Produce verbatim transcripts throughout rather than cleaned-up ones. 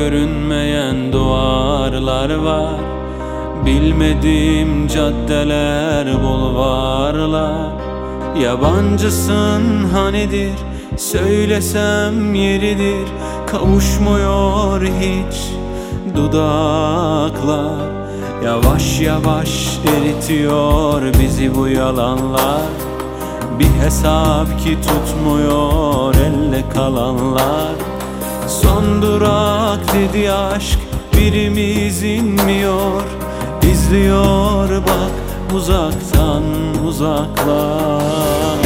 görünmeyen duvarlar var. Bilmediğim caddeler, bulvarlar. Yabancısın hanidir, söylesem yeridir. Kavuşmuyor hiç dudaklar. Yavaş yavaş eritiyor bizi bu yalanlar. Bir hesap ki tutmuyor elle kalanlar. Son durak dedi aşk, birimiz inmiyor. İzliyor bak uzaktan uzaklar.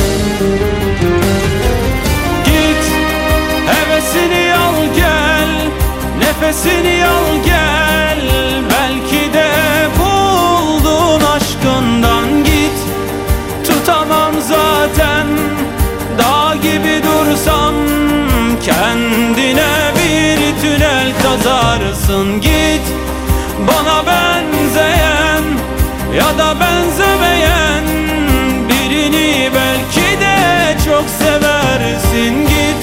Git hevesini al gel, nefesini al gel. Belki de buldun aşkından git. Tutamam zaten dağ gibi dursam. Kendine bir tünel kazarsın git. Bana benzeyen ya da benzemeyen birini belki de çok seversin git.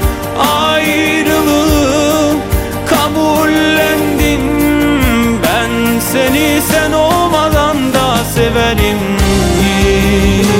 Ayrılığı kabullendin. Ben seni sen olmadan da severim git.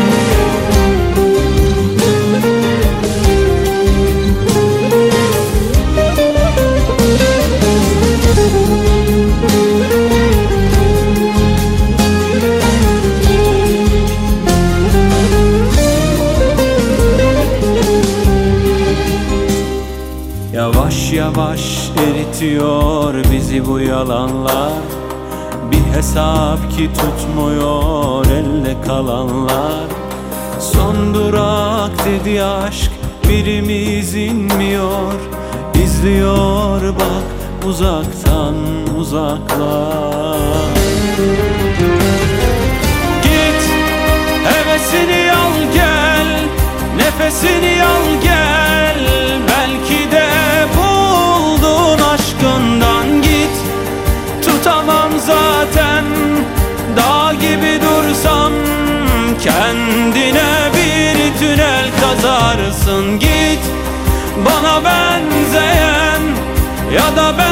Yavaş yavaş eritiyor bizi bu yalanlar. Bir hesap ki tutmuyor elle kalanlar. Son durak dedi aşk, birimiz inmiyor. İzliyor bak uzaktan uzaklar. Git hevesini al gel, nefesini al gel. Belki de buldun aşkından git. Tutamam zaten dağ gibi dursam. Kendine bir tünel kazarsın git. Bana benzeyen ya da